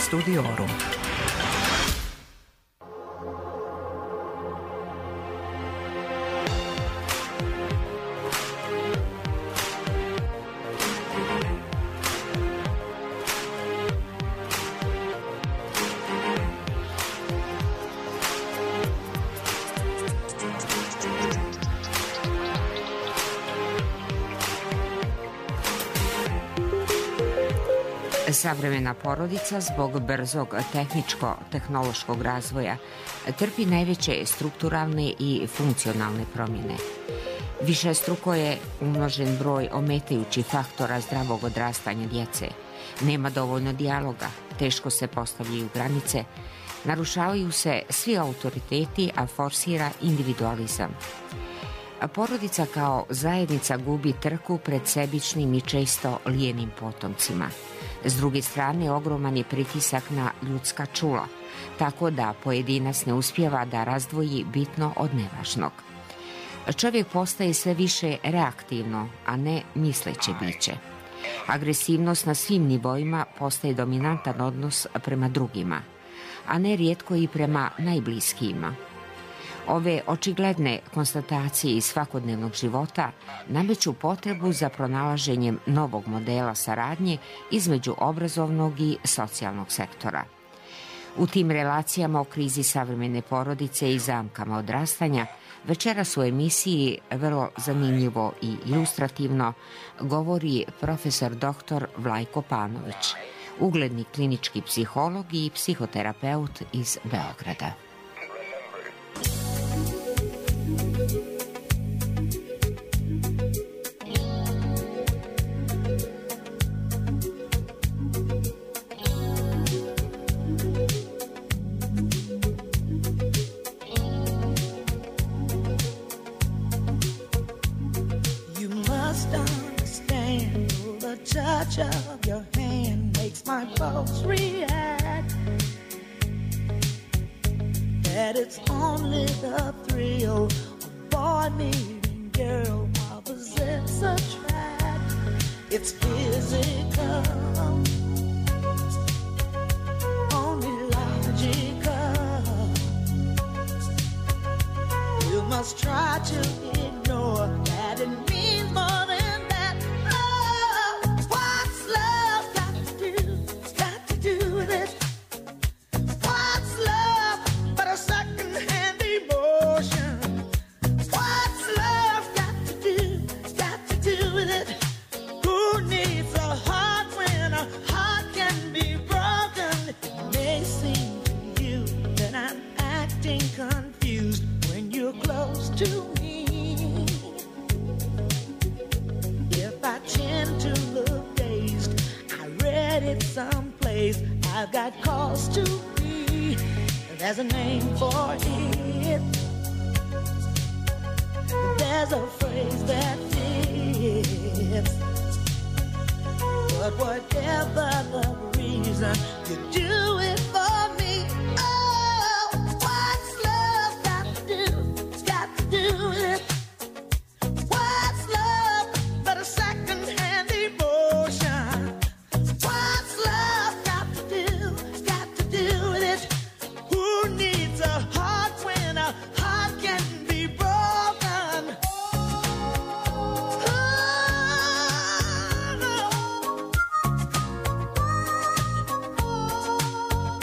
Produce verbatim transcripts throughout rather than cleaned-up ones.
Studiorum. Savremena porodica zbog brzog tehničko-tehnološkog razvoja trpi najveće strukturalne i funkcionalne promjene. Višestruko je umnožen broj ometajućih faktora zdravog odrastanja djece. Nema dovoljno dijaloga, teško se postavljaju granice, narušavaju se svi autoriteti, a forsira individualizam. Porodica kao zajednica gubi trku pred sebičnim i često lijenim potomcima. S druge strane, ogroman je pritisak na ljudska čula, tako da pojedinac ne uspijeva da razdvoji bitno od nevažnog. Čovjek postaje sve više reaktivno, a ne misleće biće. Agresivnost na svim nivoima postaje dominantan odnos prema drugima, a ne rijetko i prema najbliskijima. Ove očigledne konstatacije iz svakodnevnog života nameću potrebu za pronalaženjem novog modela saradnje između obrazovnog i socijalnog sektora. U tim relacijama o krizi savremene porodice i zamkama odrastanja večeras u emisiji vrlo zanimljivo i ilustrativno govori profesor doktor Vlajko Panović, ugledni klinički psiholog i psihoterapeut iz Beograda. Touch of your hand makes my pulse react. That it's only the thrill of boy meeting girl, opposites attract. It's physical, only logical. You must try to ignore that it means more than I've got cause to be. There's a name for it. There's a phrase that fits. But whatever the reason, you do it for me. Oh, what's love got to do? It's got to do with it. What's love but a second-hand emotion? What's love got to do? It's got to do with it. Who needs a heart when a heart can be broken? Oh,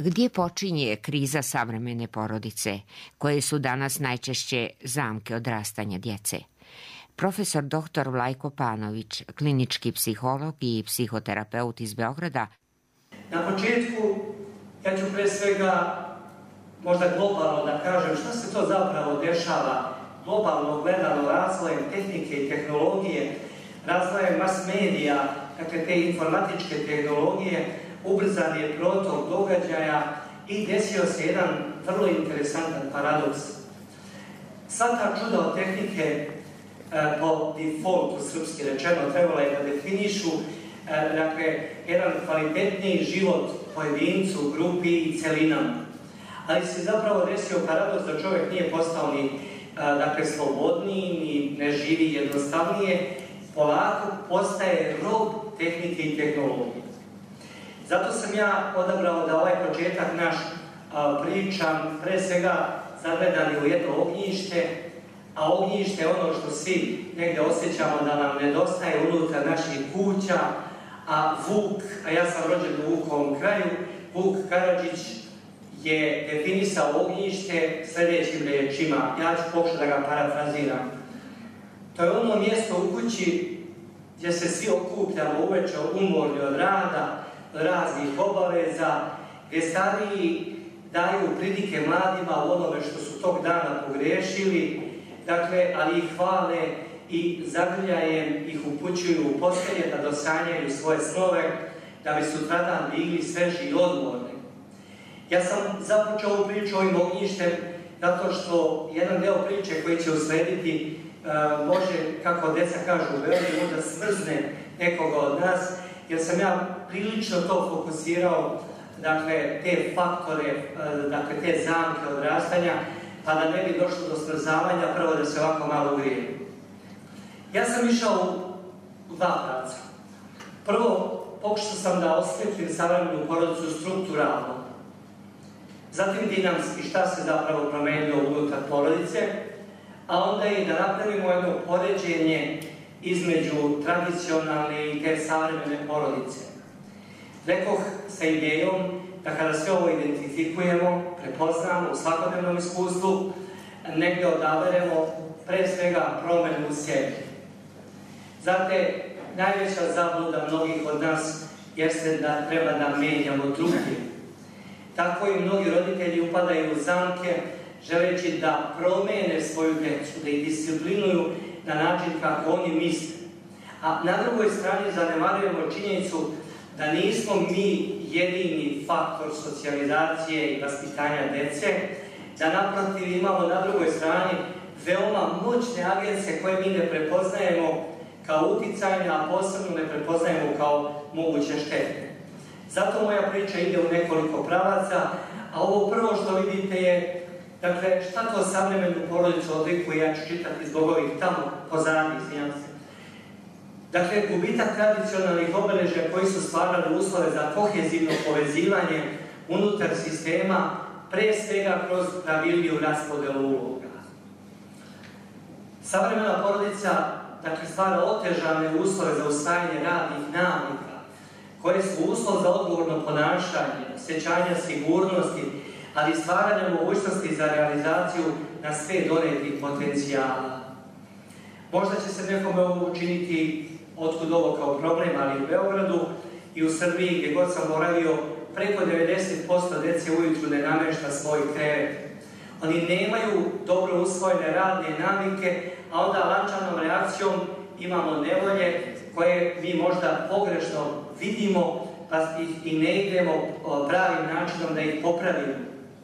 Gdje počinje kriza savremene porodice, koje su danas najčešće zamke odrastanja djece? Profesor doktor Vlajko Panović, klinički psiholog i psihoterapeut iz Beograda. Na početku, ja ću pre svega možda globalno da kažem šta se to zapravo dešava globalno gledano razvojem tehnike i tehnologije, razvojem mas medija, dakle te informatičke tehnologije, ubrzan je protok događaja i desio se jedan vrlo interesantan paradoks. Sva ta čuda od tehnike po defaultu, srpski rečeno, trebalo je da definišu dakle, jedan kvalitetniji život pojedincu, grupi i celinama. Ali se zapravo desio paradoks da čovjek nije postao ni dakle, slobodniji, ni ne živi jednostavnije, polako postaje rob tehnike i tehnologije. Zato sam ja odabrao da ovaj početak naš a, pričam pre svega zagledani u jedno ognjište, a ognjište je ono što svi negdje osjećamo da nam nedostaje unutar naših kuća, a Vuk, a ja sam rođen u Vukovom kraju, Vuk Karadžić je definisao ognjište sljedećim riječima. Ja ću pokušati da ga parafraziram. To je ono mjesto u kući gdje se svi okupljamo uveče umorni od rada, raznih obaveza, gdje stariji daju pridike mladima u onome što su tog dana pogriješili, dakle, ali ih hvale i zagrljajem ih upućuju u postelje da dosanjaju svoje snove, da bi sutradan bili sveži i odmorni. Ja sam započeo ovu priču ovim ognjištem zato što jedan deo priče koji će uslediti uh, može, kako deca kažu u Beogradu, možda smrzne nekoga od nas, jer sam ja prilično to fokusirao, dakle, te faktore, uh, dakle, te zamke odrastanja, pa da ne bi došlo do smrzavanja, prvo da se ovako malo ugrijem. Ja sam išao u dva pravca. Prvo, pokušao sam da osvijetlim savremenu porodicu strukturalno. Zatim dinamski, šta se zapravo promenilo unutar porodice, a onda i da napravimo jedno poređenje između tradicionalne i te savremene porodice. Rekoh sa idejom da kada sve ovo identifikujemo, prepoznamo u svakodnevnom iskustvu, negdje odaberemo pre svega promenu u sebi. Znate, najveća zabluda mnogih od nas jeste da treba da menjamo druge. Tako i mnogi roditelji upadaju u zamke želeći da promene svoju djecu, da ih disciplinuju na način kako oni misle. A na drugoj strani zanemarujemo činjenicu da nismo mi jedini faktor socijalizacije i vaspitanja djece, da naprotiv imamo na drugoj strani veoma moćne agencije koje mi ne prepoznajemo kao uticajne, a posebno ne prepoznajemo kao moguće štete. Zato moja priča ide u nekoliko pravaca, a ovo prvo što vidite je, dakle, šta to savremenu porodicu odlikuje, ja ću čitati zbog ovih tamo pozadnjih, izvinjam se. Dakle, gubitak tradicionalnih obeležja koji su stvarali uslove za kohezivno povezivanje unutar sistema, pre svega kroz pravilniju raspodelu uloga. Savremena porodica, dakle, stvara otežane uslove za usvajanje radnih navika, koje su uslov za odgovorno ponašanje, osjećanja sigurnosti, ali stvaranja mogućnosti za realizaciju na sve donetih potencijala. Možda će se nekome ovo učiniti otkud ovo kao problem, ali u Beogradu i u Srbiji, gdje god sam boravio, preko devedeset posto djece ujutru ne namešta svoj krevet. Oni nemaju dobro usvojene radne navike, a onda lančanom reakcijom imamo nevolje koje mi možda pogrešno vidimo, pa i ne idemo pravim načinom da ih popravimo.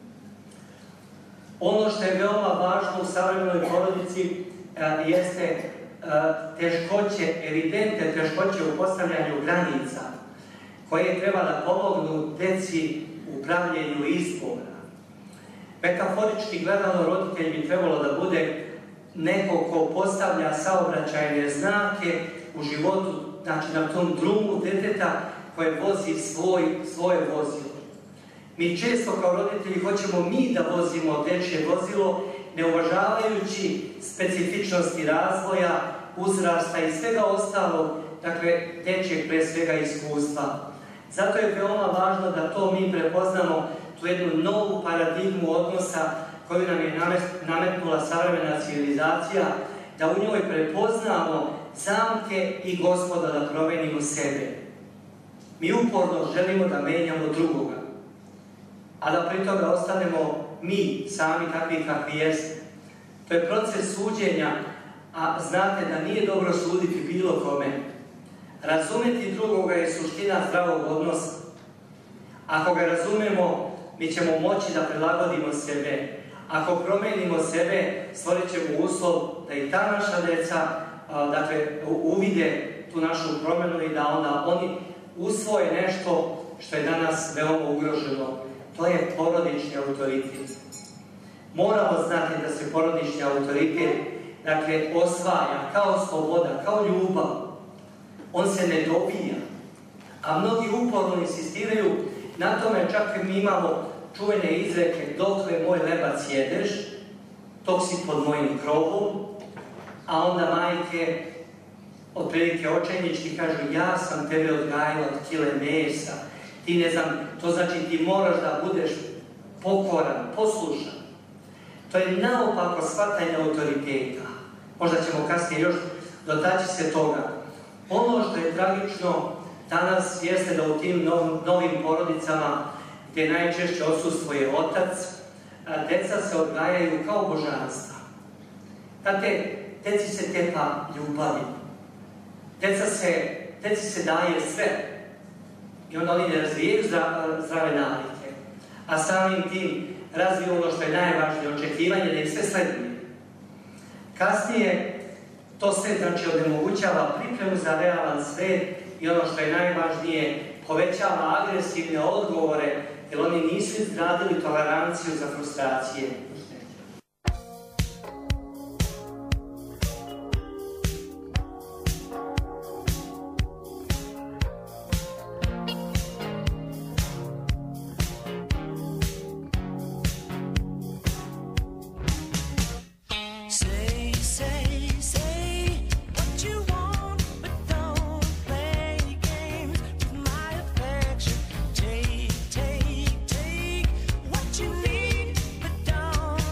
Ono što je veoma važno u savremenoj porodici jeste teškoće, evidentne teškoće u postavljanju granica, koje treba da pomognu deci u pravljenju izbora. Metaforički gledano, roditelj bi trebalo da bude neko ko postavlja saobraćajne znake u životu, znači na tom drumu deteta koje vozi svoj, svoje vozilo. Mi često kao roditelji hoćemo mi da vozimo dečje vozilo, ne uvažavajući specifičnosti razvoja, uzrasta i svega ostalog, dakle, dečjeg pre svega iskustva. Zato je veoma važno da to mi prepoznamo, tu jednu novu paradigmu odnosa koju nam je nametnula savremena civilizacija, da u njoj prepoznamo zamke i Gospoda da promenimo sebe. Mi uporno želimo da menjamo drugoga, a da pri toga ostanemo mi sami takvi kakvi jeste. To je proces suđenja, a znate da nije dobro suditi bilo kome. Razumeti drugoga je suština zdravog odnosa. Ako ga razumemo, mi ćemo moći da prilagodimo sebe. Ako promenimo sebe, stvorit ćemo uslov da i ta naša deca dakle, uvide tu našu promenu i da onda oni usvoje nešto što je danas veoma ugroženo. To je porodični autoritet. Moramo znati da se porodični autoritet dakle, osvaja kao sloboda, kao ljubav. On se ne dobija. A mnogi uporno insistiraju na tome, čak mi imamo čuvene izreke, dokle moj lebac jedeš, tok si pod mojim krovom, a onda majke, otprilike očajnički, kažu ja sam tebe odgajila od kile mesa, ti ne znam, to znači ti moraš da budeš pokoran, poslušan. To je naopako shvatanje autoriteta. Možda ćemo kasnije još dotaći se toga. Ono što je tragično danas jeste da u tim nov, novim porodicama gdje najčešće odsustvuje otac, deca se odgajaju kao božanstva. Znate, deci se tepa ljubavi. Deca se, deci se daje sve. I onda oni ne razvijaju zdrave navike. A samim tim razviju ono što je najvažnije, očekivanje da im sve sleduje. Kasnije to sve znači onemogućava pripremu za realan svet i ono što je najvažnije, povećava agresivne odgovore, jer oni nisu izgradili toleranciju za frustracije. Take, take, take what you need, but don't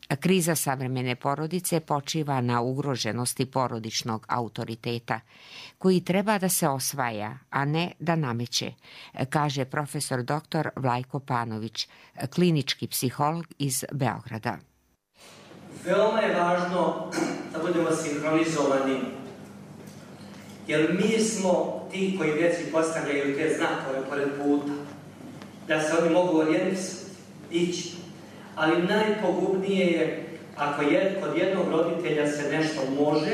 Kriza savremene porodice počiva na ugroženosti porodičnog autoriteta, koji treba da se osvaja, a ne da nameće, kaže profesor doktor Vlajko Panović, klinički psiholog iz Beograda. Veoma je važno da budemo sinhronizovani, jer mi smo ti koji djeci postavljaju te znakove pored puta, da se oni mogu orijentisati, ići. Ali najpogubnije je ako je, kod jednog roditelja se nešto može,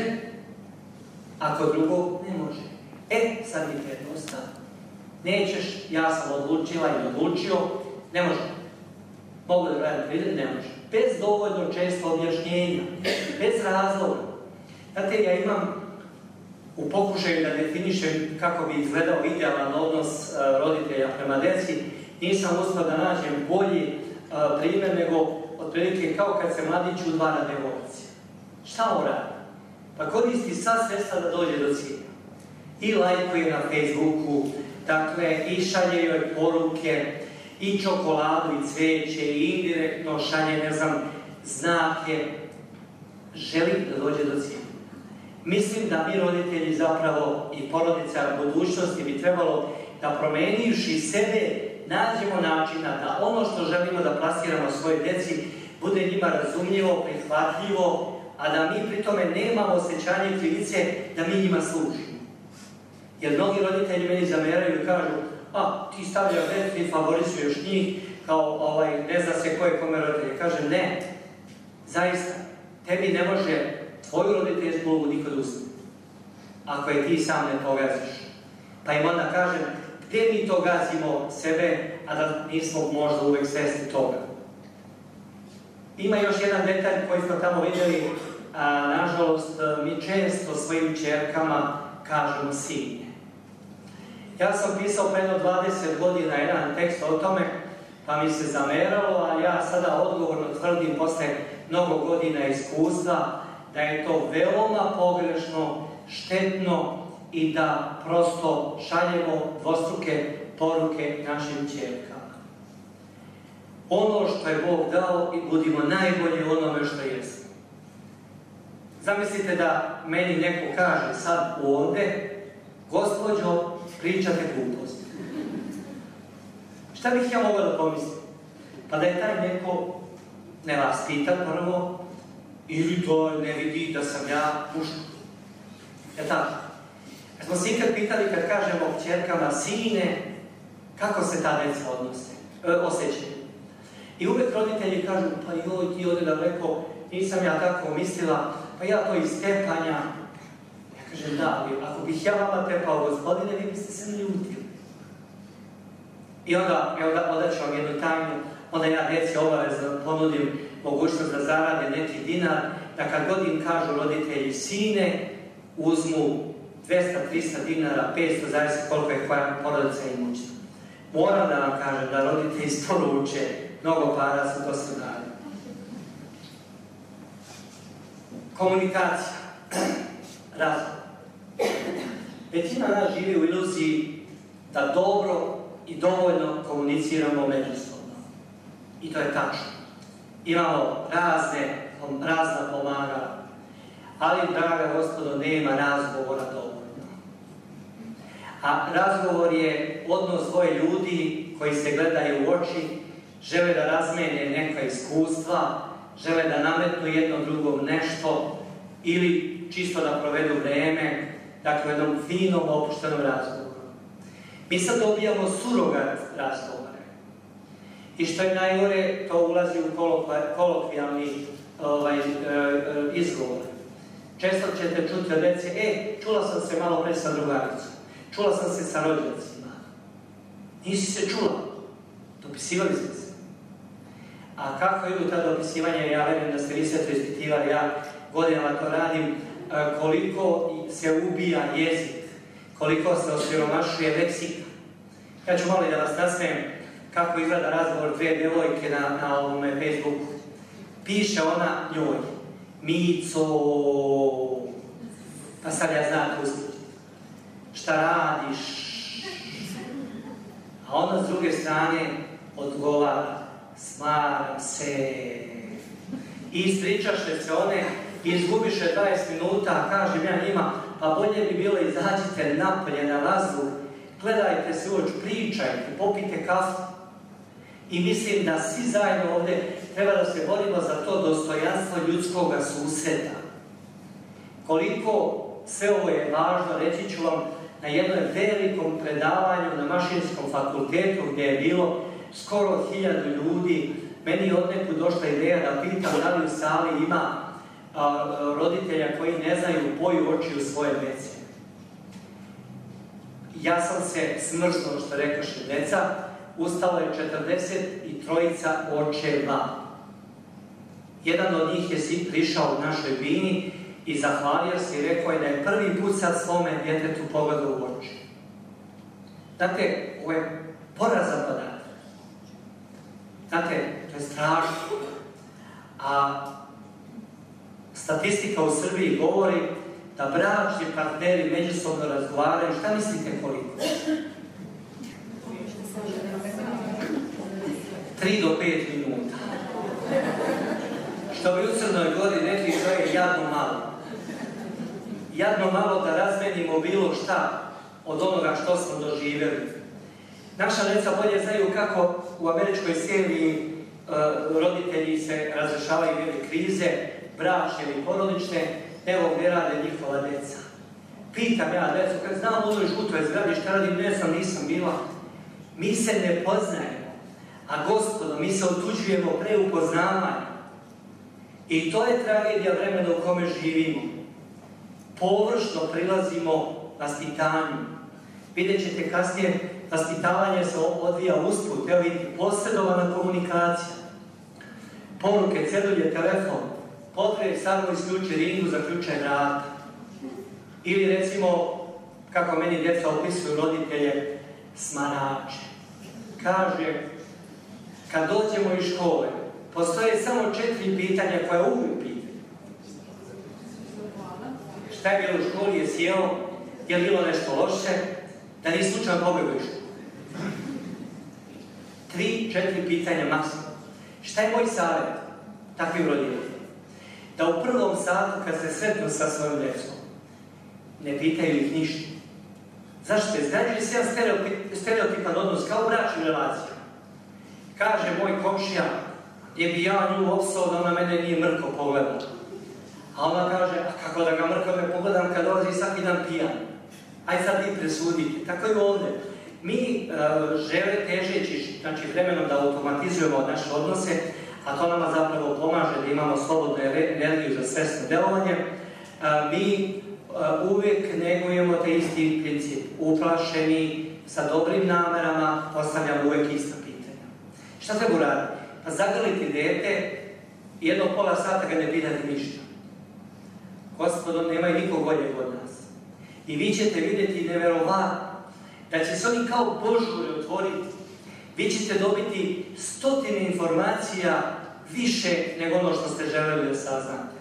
a kod drugog ne može. E, sad mi te dosta. Nećeš, ja sam odlučila i odlučio, ne može. Mogu da radim pridred, ne može. Bez dovoljno često objašnjenja, bez razloga. Znate, ja imam u pokušaju da definišem kako bi izgledao idealan odnos roditelja prema djeci, nisam uspio da nađem bolji primjer nego otprilike kao kad se mladić udvara devojci. Šta on radi? Pa koristi sva sredstva da dođe do cilja. I lajkuje na Facebooku, dakle, i šalje joj poruke, i čokoladu, i cveće, i indirektno šalje, ne znam, znake. Želi da dođe do cilja. Mislim da mi roditelji zapravo i porodica budućnosti bi trebalo da promenivši sebe nađemo načina da ono što želimo da plasiramo svojoj djeci bude njima razumljivo, prihvatljivo, a da mi pri tome nemamo osjećanje krivice da mi njima služimo. Jer mnogi roditelji meni zameraju i kažu, a ti stavljaš djecu i favorizuješ njih kao ovaj, ne zna se ko je kome roditelje. Kažem, ne, zaista, tebi ne može tvoju roditeljsku ulogu niko da uzme, ako je ti sam ne pogaziš. Pa im onda kažem, gdje mi to gazimo sebe, a da nismo možda uvek svesni toga. Ima još jedan detalj koji smo tamo vidjeli, a nažalost mi često svojim ćerkama kažemo sinje. Ja sam pisao pre jedno dvadeset godina jedan tekst o tome, pa mi se zameralo, a ja sada odgovorno tvrdim posle mnogo godina iskustva da je to veoma pogrešno, štetno, i da prosto šaljemo dvostruke poruke našim ćerkama. Ono što je Bog dao i budimo najbolji u onome što jesmo. Zamislite da meni neko kaže sad ovdje, gospođo, pričate gluposti. Šta bih ja mogao da pomislim? Pa da je taj neko nevaspitan prvo, ili to ne vidi da sam ja muško. Je tako? Smo se ikad pitali kad kažemo kćerkama sine, kako se ta djeca odnose, e, osjećaju. I uvek roditelji kažu, pa joj ti ovdje daleko, nisam ja tako mislila, pa ja to iz tepanja. Ja kažem, da, ali ako bih ja vama tepao, gospodine, vi biste se naljutili. I onda, evo da odaću vam jednu tajnu, onda ja djeci obavezno ponudim mogućnost da zarade neki dinar, da kad god im kažu roditelji sine, uzmu dvesta do trista dinara, petsto, zavisi koliko je koja porodica imućna. Moram da vam kažem da roditelji isporuče mnogo para su to se dali. Komunikacija. Razum. Većina nas živi u iluziji da dobro i dovoljno komuniciramo međusobno. I to je tačno. Imamo razne, razna pomagala. Ali, draga gospodo, nema razgovora dovoljno. A razgovor je odnos dvoje ljudi koji se gledaju u oči, žele da razmene neka iskustva, žele da nametnu jedno drugom nešto ili čisto da provedu vreme, dakle u jednom finom, opuštenom razgovoru. Mi sad dobijamo surogat razgovore. I što je najgore, to ulazi u kolokvijalni ovaj, izgovor. Često ćete čuti od djece, e, čula sam se malo pre sa drugaricom, čula sam se sa rođacima. Nisi se čula, dopisivali smo se. A kako idu ta dopisivanja, ja verujem da ste vi sve to ispitivali, ja godinama to radim, koliko se ubija jezik, koliko se osiromašuje leksika. Ja ću malo da vas nasmijem kako izgleda razgovor dve djevojke na, na ovome Facebooku. Piše ona njoj, Mico, pa sad ja znam uspjeti. Šta radiš? A ona s druge strane odgovara, smaram se. i ispričaše se one i izgubiše dvadeset minuta, a kažem ja njima, pa bolje bi bilo izađite napolje na vazduh, gledajte se u oči, pričajte, popite kafu. I mislim da svi zajedno ovdje treba da se borimo za to dostojanstvo ljudskog susreta. Koliko sve ovo je važno, reći ću vam na jednom velikom predavanju na Mašinskom fakultetu gdje je bilo skoro hiljadu ljudi. Meni je odnekud došla ideja da pitam da li u sali ima a, roditelja koji ne znaju boju očiju svoje djece. Ja sam se smrznuo, što rekoše djeca, ustalo je četrdeset trojica očeva. Jedan od njih je prišao u našoj bini i zahvalio se i rekao je da je prvi put sad svome djetetu pogledao u oči. Znate, ovo je porazan podatak. Znate, to je strašno. A statistika u Srbiji govori da bračni partneri međusobno razgovaraju. Šta mislite koliko? Tri do pet minuta. Što bi u Crnoj Gori rekli, to je jadno malo. Jadno malo da razmenimo bilo šta od onoga što smo doživjeli. Naša djeca bolje znaju kako u američkoj seriji uh, roditelji se razrešavaju jedne krize, bračne ili porodične, evo gdje rade njihova djeca. Pitam ja djecu, kad znam u onoj žutoj zgradi šta radim, ne znam, nisam bila. Mi se ne poznajemo, a gospodo, mi se otuđujemo pre upoznavanja. I to je tragedija vremena u kome živimo. Površno prilazimo vaspitanju. Vidjet ćete kasnije, vaspitavanje se odvija usput, evo vidite, posredovana komunikacija. Poruke, cedulje, telefon, potrebe, samo isključi ringu, zaključaj vrata. Ili recimo, kako meni djeca opisuju roditelje, smarače. Kaže, kad dođemo iz škole, postoje samo četiri pitanja koja uvijek pitaju. Šta je bilo u školi, je sjeo, je bilo nešto loše, da nisi slučajno pobjegao iz škole. Tri, četiri pitanja maksimum. Šta je moj savjet takvim roditeljima? Da u prvom satu, kad se sretnu sa svojom djecom, ne pitaju ih ništa. Zašto? Izgrađuje se jedan stereotipan odnos kao u bračnim relacijama. Kaže moj komšija, gdje bi ja nju opsao da ona mene nije mrko pogledala. A ona kaže, a kako da ga mrko me pogledam kad dolazi svaki dan pijan. Aj sad vi presudite. Tako i ovdje. Mi uh, žele težeći, znači vremenom da automatizujemo naše odnose, a to nama zapravo pomaže da imamo slobodnu energiju za svesno delovanje. Uh, mi uh, uvijek negujemo te isti princip. Uplašeni, sa dobrim namerama, postavljamo uvijek ista pitanja. Šta treba uraditi? Pa zagrliti dete, jedno pola sata ga ne pitati ništa. Gospodo, nema i nikog boljeg od nas. I vi ćete vidjeti neverovatno da će se oni kao požuri otvoriti. Vi ćete dobiti stotine informacija više nego ono što ste želeli da saznate.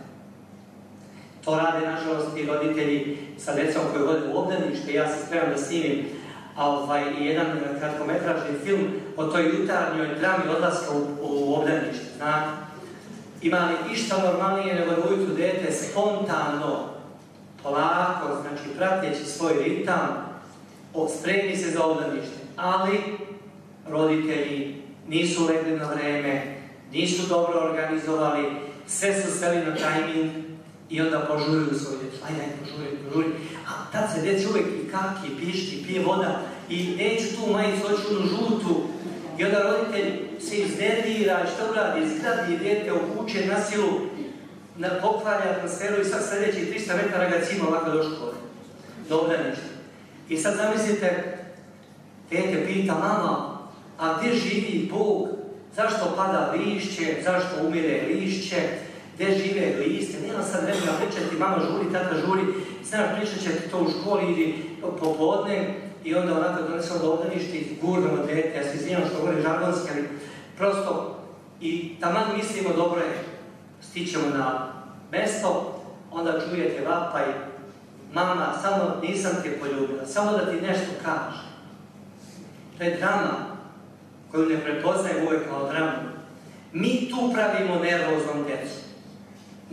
To rade, nažalost, i roditelji sa djecom koji vode u obdanište. Ja se spremam da snimim ovaj, jedan kratkometražni film o toj jutarnjoj drami odlaska u, u obdanište. Znate? Ima li išta normalnije nego da ujutru dete spontano, polako, znači prateći svoj ritam, spremi se za obdanište. Ali roditelji nisu legli na vreme, nisu dobro organizovali, sve su sveli na tajming i onda požuruju svoju djecu. Ajde, ajde, požuruju, požuruju. A tad se djeca uvijek i kaki, pišti, pije voda i neću tu majicu, hoću onu žutu. I onda roditelj se iznervira i što uradi, zgradi djete, okuće na silu, na pokvarja atmosferu i sad sljedeći trista metara ga cima ovako do škole. Do obdaništa. I sad zamislite, djete pita, mama, a gdje živi Bog? Zašto pada lišće? Zašto umire lišće? Gdje žive liste? Nema sad vremena pričati, mama žuri, tata žuri, znaš, pričat ćete to u školi ili popodne i onda onako donesemo do obdaništa i gurnemo dete, ja se izvinjam što govorim žargonski, ali prosto i taman mislimo dobro je, stićemo na mesto, onda čujete vapaj, mama, samo nisam te poljubila, samo da ti nešto kaže. To je drama koju ne prepoznajem uvijek kao dramu. Mi tu pravimo nervoznom djecu.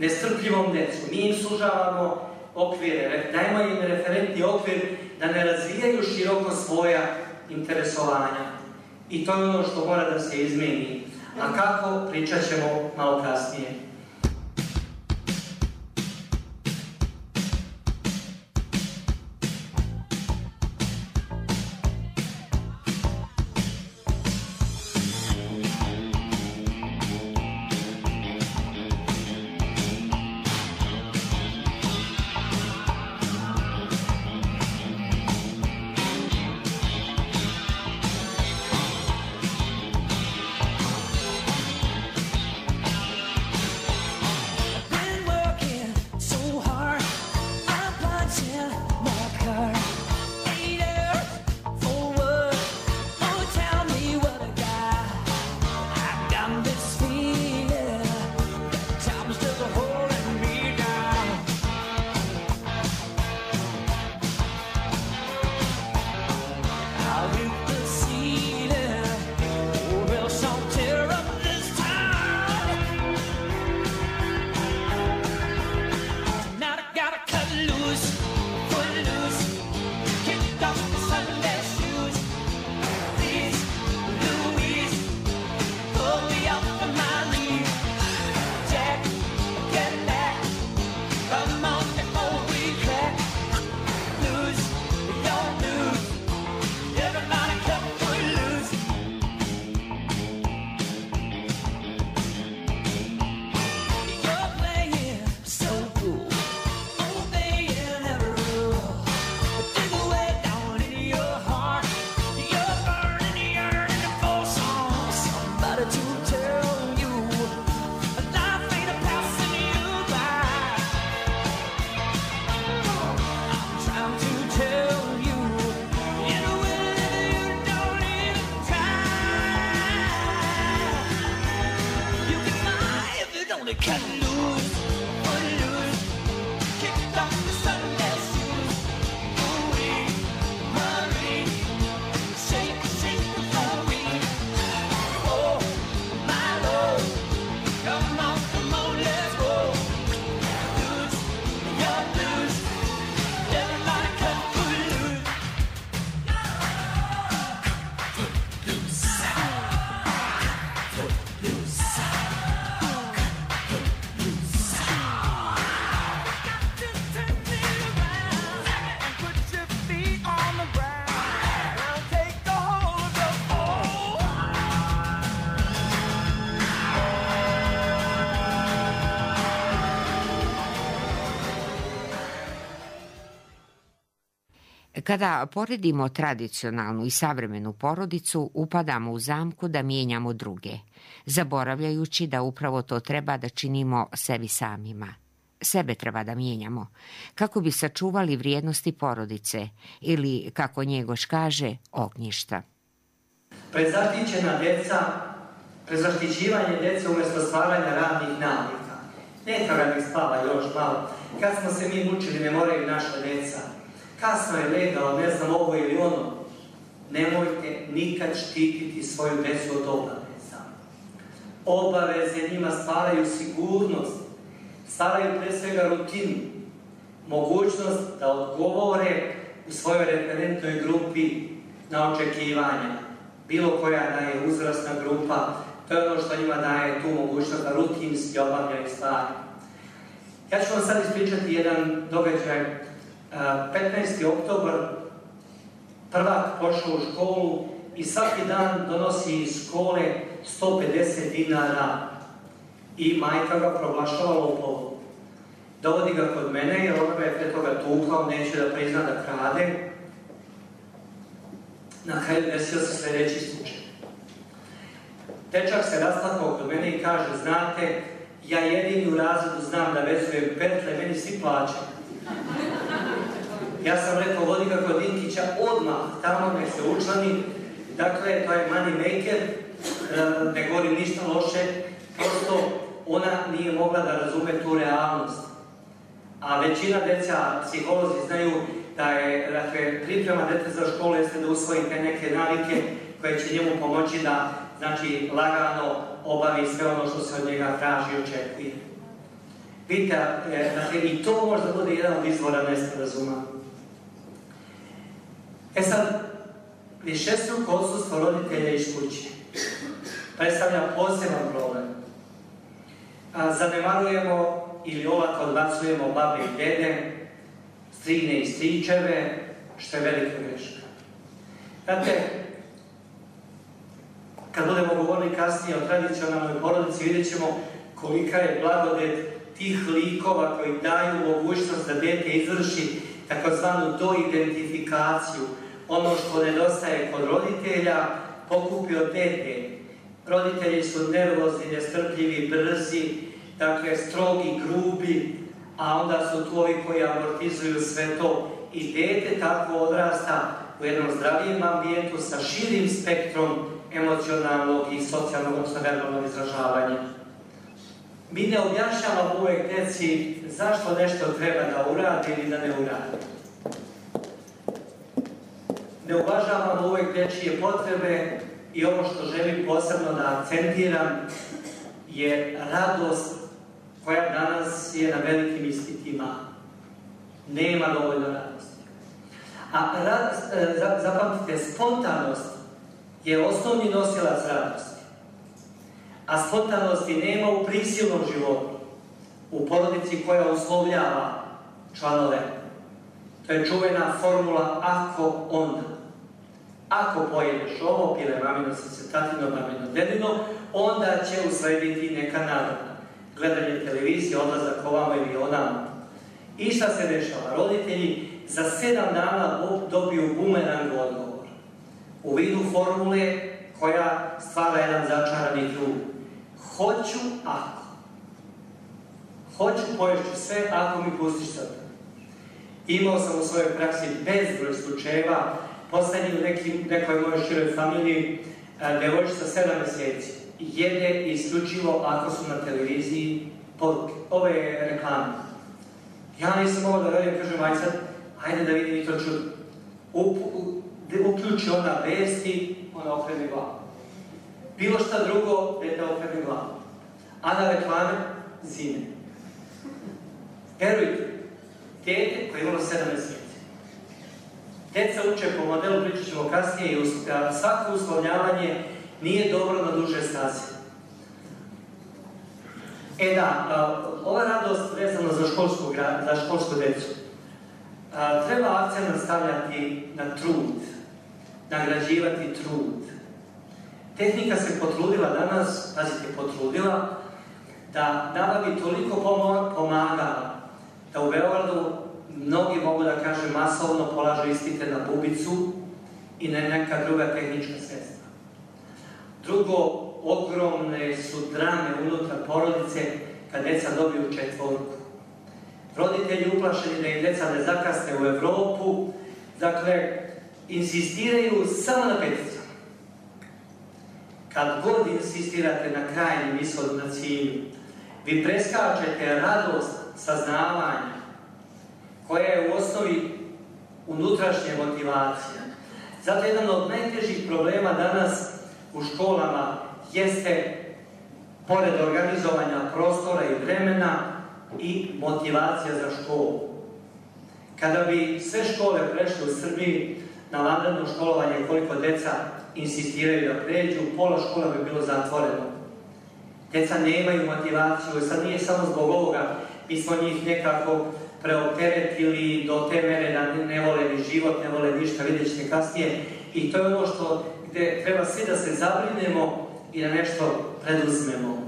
nestrpljivom djecu. Mi im sužavamo okvire, dajmo im referentni okvir da ne razvijaju široko svoja interesovanja. I to je ono što mora da se izmeni. A kako, pričat ćemo malo kasnije. Kada poredimo tradicionalnu i savremenu porodicu, upadamo u zamku da mijenjamo druge, zaboravljajući da upravo to treba da činimo sebi samima. Sebe treba da mijenjamo, kako bi sačuvali vrijednosti porodice ili, kako Njegoš kaže, ognjišta. Prezaštićena djeca, prezaštićivanje djece umjesto stvaranja radnih navika. Neka ga mi spava još malo. Kad smo se mi mučili, ne moraju naša djeca. Kasno je legao, ne znam ovo ili ono. Nemojte nikad štititi svoju djecu od obaveza. Obaveze njima stvaraju sigurnost, stvaraju pre svega rutinu, mogućnost da odgovore u svojoj referentnoj grupi na očekivanja. Bilo koja da je uzrasna grupa, to je ono što njima daje tu mogućnost da rutinski obavljaju stvari. Ja ću vam sad ispričati jedan događaj. petnaesti oktobar prvak pošao u školu i svaki dan donosi iz škole sto pedeset dinara i majka ga proglašava lopovom. Dovodi ga kod mene jer ona ga je pre toga tukla, on neće da prizna da krade. Na kraju desio se sljedeći slučaj. Dečak se rastakao kod mene i kaže, znate, ja jedini u razredu znam da vezujem petle, meni svi plaćaju. Ja sam rekao, vodi ga kod Dinkića odmah, tamo nek se učlani. Dakle, to je money maker, ne govorim ništa loše, prosto ona nije mogla da razume tu realnost. A većina deca, psiholozi znaju da je, dakle, priprema dete za školu jeste da usvoji te neke navike koje će njemu pomoći da, znači, lagano obavi sve ono što se od njega traži i očekuje. Pita, dakle, i to možda bude jedan od izvora nesporazuma. E sad, višestruko odsustvo roditelja iz kuće predstavlja poseban problem. A, zanemarujemo ili olako odbacujemo babe i dede, strine i stričeve, što je velika greška. Znate, kad budemo govorili kasnije o tradicionalnoj porodici, vidjet ćemo kolika je blagodet tih likova koji daju mogućnost da dete izvrši takozvanu doidentifikaciju. Ono što nedostaje kod roditelja pokupi od dete. Roditelji su nervozni, nestrpljivi, brzi, dakle strogi, grubi, a onda su tu ovi koji amortizuju sve to. I dete tako odrasta u jednom zdravijem ambijentu sa širim spektrom emocionalnog i socijalnog, odnosno verbalnog izražavanja. Mi ne objašnjavamo uvek deci zašto nešto treba da uradi ili da ne uradi. Ne uvažavamo uvek dečije potrebe i ovo što želim posebno da akcentiram je radost koja danas je na velikim ispitima. Nema dovoljno radosti. A radost, zapamtite, spontanost je osnovni nosilac radosti. A spontanosti nema u prisilnom životu, u porodici koja uslovljava članove. To je čuvena formula ako onda. Ako pojedeš ovo, pile mamino srce, tatino, mamino dedino, onda će uslediti neka nagrada. Gledanje televizije, odlazak ovamo ili onamo. I šta se dešava? Roditelji za sedam dana dobiju bumerang odgovor. U vidu formule koja stvara jedan začarani krug. Hoću ako. Hoću, poješću sve ako mi pustiš srce. Imao sam u svojoj praksi bezbroj slučajeva, poslednji u nekim, nekoj mojoj široj familiji, devojčica sedam mjeseci. Jede isključivo ako su na televiziji poruke, ove reklame. Ja nisam mogao da verujem, kažem, aj sad, ajde da vidim i to čudo. Uključi ona vesti, ona okrene glavu. Bilo šta drugo, dete okrene glavu. A na reklame, zime. Verujte, dete koje je imalo sedam mjeseci. Deca uče po modelu, pričat ćemo kasnije, i svako uslovljavanje nije dobro na duže staze. E da, ova radost vezana za školsku, za školsku decu. Treba akcent stavljati na trud, nagrađivati trud. Tehnika se potrudila danas, pazite, potrudila, da nabavi toliko pomagala, da u Beogradu mnogi, mogu da kažem, masovno polažu ispite na bubicu i na neka druga tehnička sredstva. Drugo, ogromne su drame unutar porodice kad deca dobiju četvorku. Roditelji uplašeni da im deca ne zakasne u Evropu, dakle, insistiraju samo na peticama. Kad god insistirate na krajnjem ishodu, na cilju, vi preskačete radost saznavanja, koja je u osnovi unutrašnja motivacija. Zato jedan od najtežih problema danas u školama jeste, pored organizovanja prostora i vremena, i motivacija za školu. Kada bi sve škole prešle u Srbiji na vanredno školovanje, koliko deca insistiraju da pređu, pola škola bi bilo zatvoreno. Deca nemaju motivaciju, sad nije samo zbog ovoga, mi smo njih nekako preopteretili do te mere da ne vole ni život, ne vole ništa, vidjet ćete kasnije. I to je ono što, gde treba svi da se zabrinemo i da nešto preduzmemo.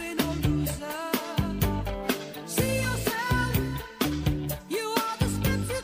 See yourself, you are the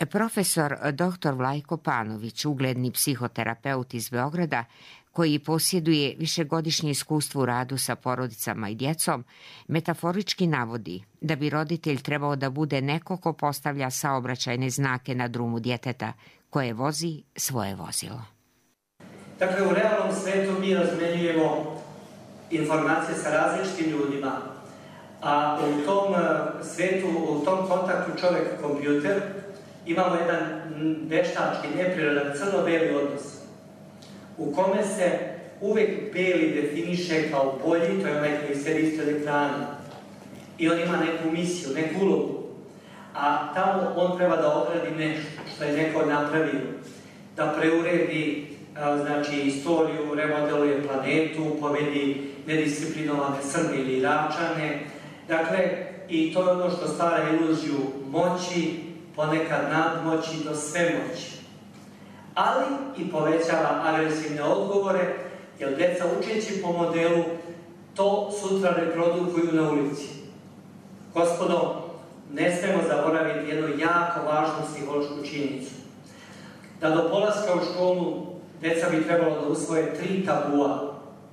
Profesor doktor Vlajko Panović, ugledni psihoterapeut iz Beograda, koji posjeduje višegodišnje iskustvo u radu sa porodicama i djecom, metaforički navodi da bi roditelj trebao da bude neko ko postavlja saobraćajne znake na drumu djeteta koje vozi svoje vozilo. Dakle, u realnom svetu mi razmenjujemo informacije sa različitim ljudima, a u tom svetu, u tom kontaktu čovjek-kompjuter imamo jedan veštački, neprirodan, crno-beli odnos, u kome se uvek beli definiše kao bolji, to je onaj koji sedi ispred ekrana. I on ima neku misiju, neku ulogu. A tamo on treba da odradi nešto što je neko napravio. Da preuredi, znači, istoriju, remodeluje planetu, pobedi nedisciplinovane Srbe ili Iračane. Dakle, i to je ono što stvara iluziju moći, ponekad nadmoći do svemoći. Ali i povećava agresivne odgovore, jer djeca učeći po modelu to sutra reprodukuju na ulici. Gospodo, ne smemo zaboraviti jednu jako važnu psihološku činjenicu. Da do polaska u školu djeca bi trebalo da usvoje tri tabua.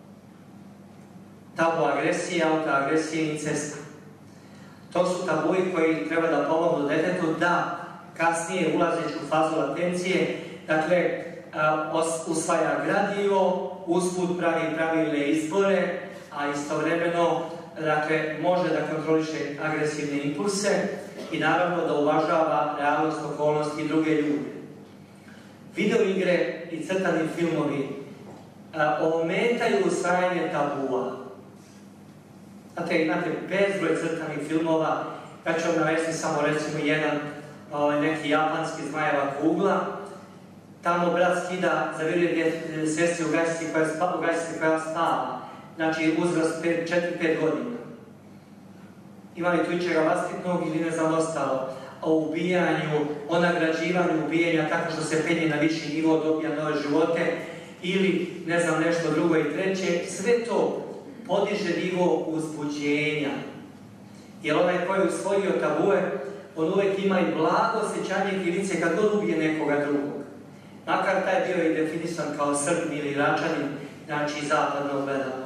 Tabu agresije, autoagresije i incesta. To su tabuji koji treba da pomognu djetetu da kasnije, ulazeći u fazu latencije, dakle, usvaja gradivo, usput pravi pravilne izbore, a istovremeno, dakle, može da kontroliše agresivne impulse i naravno da uvažava realnost, okolnosti i druge ljude. Video igre i crtani filmovi ometaju usvajanje tabua. Znate, imate bezbroj crtanih filmova, ja ću vam navesti samo recimo jedan, neki japanski Zmajeva kugla. Tamo brat skida, zaviruje sestri u gajsici koja, spa, koja spava, znači uzrast četiri pet godina. Ima li tu ičega vaspitnog ili ne znam ostalo? O ubijanju, o nagrađivanju ubijanja tako što se penje na viši nivo, dobija nove živote ili ne znam nešto drugo i treće, sve to podiže nivo uzbuđenja. Jer onaj koji je usvojio tabue, on uvek ima i blago osjećanje krivice kad god ubije nekoga drugog. Makar taj bio i definisan kao Srb ili Iračanin, znači zapadno gledano.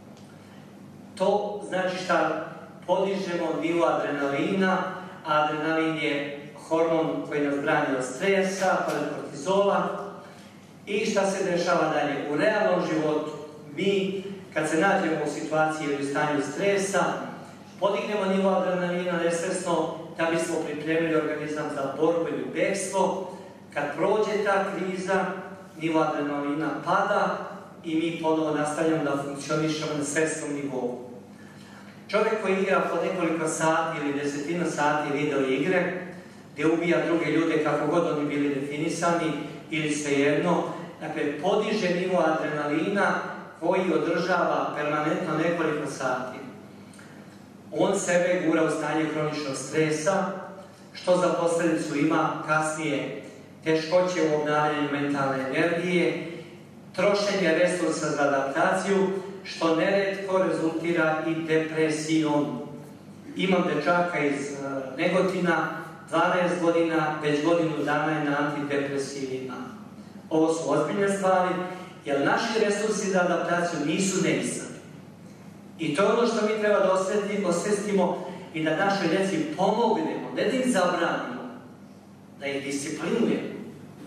To znači šta podižemo nivo adrenalina, a adrenalin je hormon koji nas brani od stresa, pored kortizola. I šta se dešava dalje? U realnom životu mi, kad se nađemo u situaciji ili u stanju stresa, podignemo nivo adrenalina nesvesno da bismo pripremili organizam za borbu ili bekstvo. Kad prođe ta kriza, nivo adrenalina pada i mi ponovo nastavljamo da funkcionišemo na svesnom nivou. Čovjek koji igra po nekoliko sati ili desetina sati video igre, gdje ubija druge ljude kako god oni bili definisani ili svejedno, dakle, podiže nivo adrenalina koji održava permanentno nekoliko sati. On sebe gura u stanje kroničnog stresa, što za posljedicu ima kasnije teškoće u obnavljanju mentalne energije, trošenje resursa za adaptaciju, što neretko rezultira i depresijom. Imam dečaka iz Negotina, dvanaest godina, već godinu dana je na antidepresivima. Ovo su ozbiljne stvari, jer naši resursi za adaptaciju nisu neisani. I to je ono što mi treba da osvestimo i da našoj djeci pomognemo, ne da ih zabranimo, da ih disciplinujemo.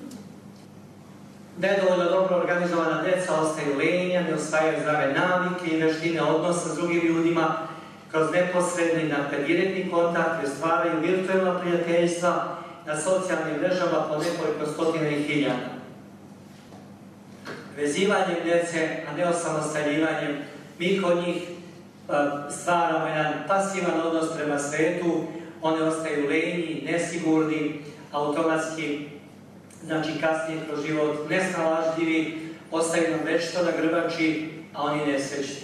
Nedovoljno dobro organizovana djeca ostaju lenja, ne osvajaju zdrave navike i veštine odnosa s drugim ljudima kroz neposredni, dakle direktni kontakt, jer stvaraju virtualna prijateljstva na socijalnim mrežama po nekoliko stotina i hiljada. Vezivanjem djece, a ne osamostaljivanjem, mi kod njih stvaramo jedan pasivan odnos prema svetu, one ostaju lenji, nesigurni, automatski, znači kasnije kroz život nesnalažljivi, ostaju nam večito na grbači, a oni nesrećni.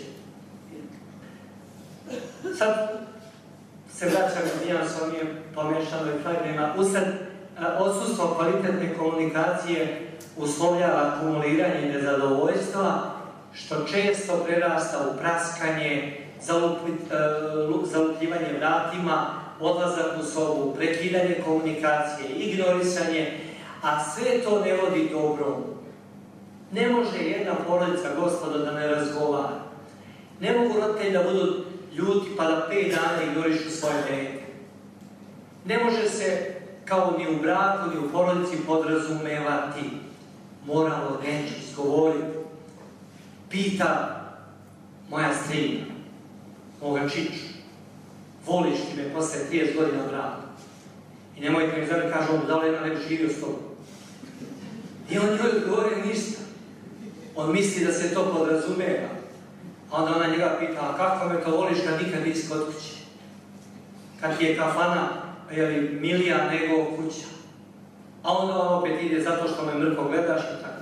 Sad se vraćam na nijansom i pomešanoj fragmenima. Usled odsustvo kvalitetne komunikacije uslovljava akumuliranje nezadovoljstva, što često prerasta u praskanje, zalupljivanje vratima, odlazak u sobu, prekidanje komunikacije, ignorisanje, a sve to ne vodi dobrom. Ne može jedna porodica, gospodo, da ne razgovara. Ne mogu roditelji da budu ljuti pa da pet dana ignorišu svoje dete. Ne može se, kao ni u braku, ni u porodici, podrazumevati. Moramo reći, izgovoriti. Pita moja strina, moga čiču, voliš ti me posle trideset godina braka? I nemojte mi zove, kaže on, da li jedna ne bi živio s tobom? I on njoj odgovorio ništa. On misli da se to podrazumeva. A onda ona njega pita, a kako me to voliš kad nikad nisi kod kuće? Kad ti je kafana, jeli, milija nego kuća. A onda on opet ide zato što me mrko gledaš i tako.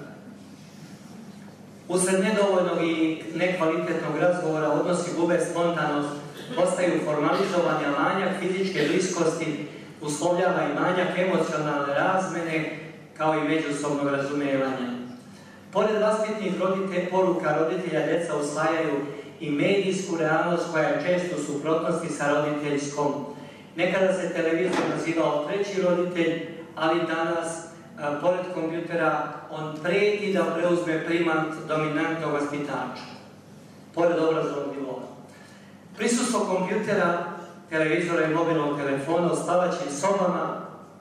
Usled nedovoljnog i nekvalitetnog razgovora odnosi gube spontanost, postaju formalizovanja, manjak fizičke bliskosti, uslovljava i manjak emocionalne razmene, kao i međusobnog razumevanja. Pored vaspitnih rodite, poruka roditelja, djeca usvajaju i medijsku realnost koja je često u suprotnosti sa roditeljskom. Nekada se televizor nazivao treći roditelj, ali danas, a, pored kompjutera, on preti da preuzme primat dominantnog vaspitača, pored obrazovnog nivoa. Prisustvo kompjutera, televizora i mobilnog telefona u spavaćim sobama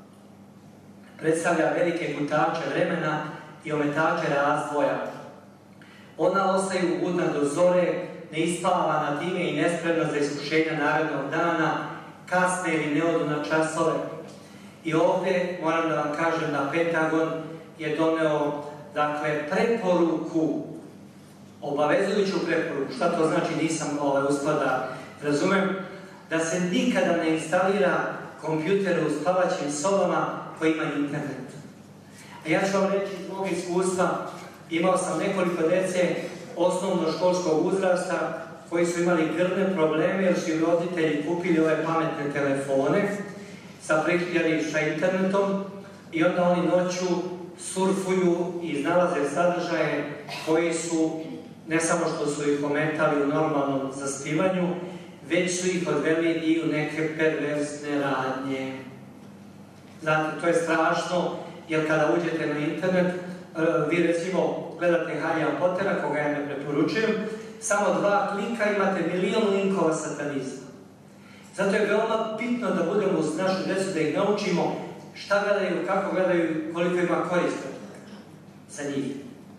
predstavlja velike gutače vremena i ometače razvoja. Ona ostaju budna do zore, neispavana time i nespremna za iskušenja narednog dana, kasne ili ne odu na časove. I ovdje, moram da vam kažem, da Pentagon je doneo, dakle, preporuku, obavezujuću preporuku. Šta to znači, nisam ovaj, uspio da razumem, da se nikada ne instalira kompjuter u spavaćim sobama koji imaju internet. A ja ću vam reći iz mog iskustva, imao sam nekoliko dece osnovnoškolskog uzrasta koji su imali grlne probleme jer su im roditelji kupili ove pametne telefone sa priključenim sa internetom i onda oni noću surfuju i iznalaze sadržaje koji su, ne samo što su ih ometali u normalnom zaspivanju, već su ih odveli i u neke perverzne radnje. Znate, to je strašno, jer kada uđete na internet, vi recimo gledate Harrya Pottera, koga ja ne preporučujem, samo dva klika imate milion linkova satanizma. Zato je veoma bitno da budemo uz našu djecu, da ih naučimo šta gledaju, kako gledaju, koliko ima koriste za njih.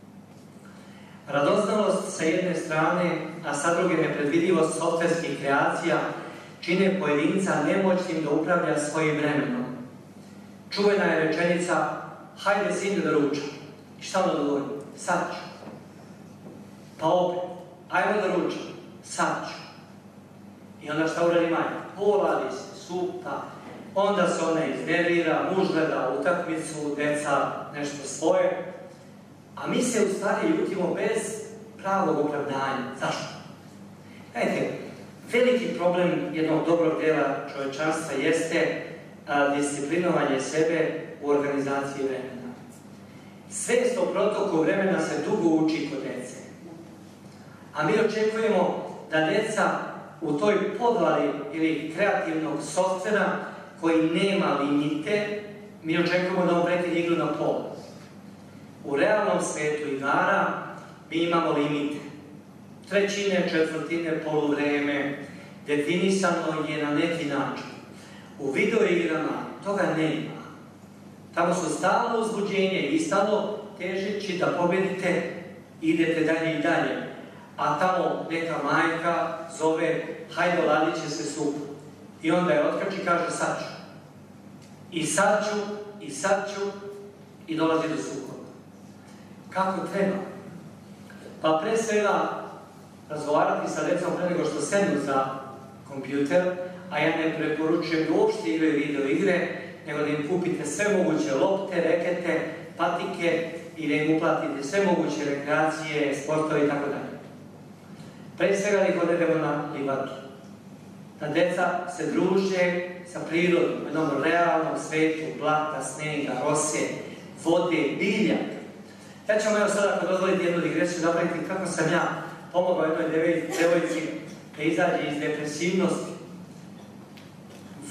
Radoznalost sa jedne strane, a sa druge nepredvidivost softverskih kreacija čine pojedinca nemoćnim da upravlja svojim vremenom. Čuvena je rečenica, hajde sine da ručam. I šta ono govori? Sad ću. Pa opet, ajmo da ručam. Sad ću. I onda šta uradi majka? Poradi se, supa. Onda se ona iznervira, muž gleda utakmicu, deca nešto svoje. A mi se u stvari ljutimo bez pravog opravdanja. Zašto? Gledajte, veliki problem jednog dobrog dela čovječanstva jeste a, disciplinovanje sebe u organizaciji vremena. Svest o protoku vremena se dugo uči kod dece. A mi očekujemo da deca u toj podvali ili kreativnog softvera koji nema limite, mi očekujemo da on prekine igru na pola. U realnom svijetu igara mi imamo limite. Trećine, četvrtine, poluvreme, definisano je na neki način. U video igrama toga nema. Tamo su stalno uzbuđenje i stalno težeći da pobedite, idete dalje i dalje. A tamo neka majka zove, hajde ladit će se sup. I onda je otkači i kaže sad ću. I sad ću, i sad ću, i dolazi do sukoba. Kako treba? Pa pre svega razgovarati sa decom pre nego što sednu za kompjuter, a ja ne preporučujem da uopšte igraju video igre, nego da im kupite sve moguće lopte, rekete, patike i da im uplatite sve moguće rekreacije, sportove i tako dalje. Pre svega da ih odvedemo na livadu. Da deca se druže sa prirodom, u jednom realnom svetu, blata, snega, rose, vode, bilja. Ja ću vam evo sada, ako dozvolite jednu digresiju, napraviti kako sam ja pomogao jednoj devojci da izađe iz depresivnosti.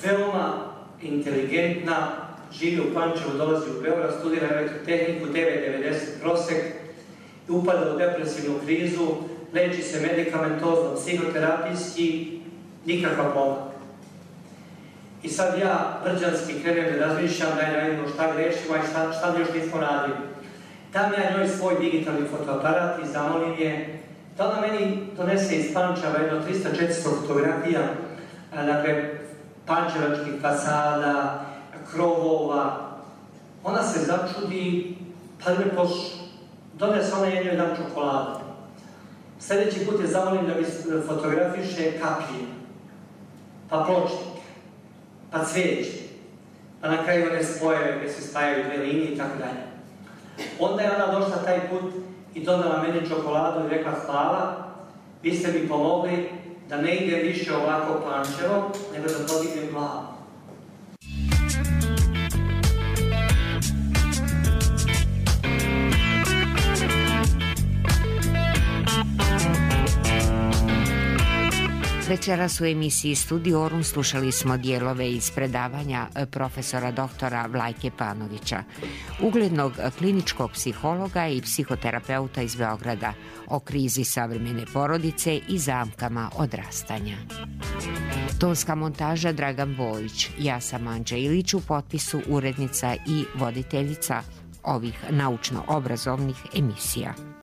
veoma inteligentna, živi u Pančevu, dolazi u Beograd, studira elektrotehniku, devet zarez devedeset prosek, upada u depresivnu krizu, leči se medikamentozno, psihoterapijski, nikakav pomak. I sad ja brđanski krenem da razmišljam, da je najedno šta grešimo i šta, šta mi još nismo radili. Dam ja njoj svoj digitalni fotoaparat i zamolim je da ona meni donese iz Pančeva jedno trista do četiristo fotografija, dakle, pančevačkih fasada, krovova. Ona se začudi, pa me pošla. Donese ona jednu jedan čokoladu. Sljedeći put je zamolim da mi fotografiše kapije, pa pločnike, pa cvijeće, pa na kraju one spojeve gdje se spajaju dve linije i tako dalje. Onda je ona došla taj put i donala meni čokoladu i rekla hvala, vi ste mi pomogli da ne idem više ovako Pančevom, nego da podignem glavu. Večeras u emisiji Studiorum slušali smo dijelove iz predavanja profesora doktora Vlajke Panovića, uglednog kliničkog psihologa i psihoterapeuta iz Beograda, o krizi savremene porodice i zamkama odrastanja. Tonska montaža Dragan Bojić, ja sam Anđa Ilić, u potpisu urednica i voditeljica ovih naučno-obrazovnih emisija.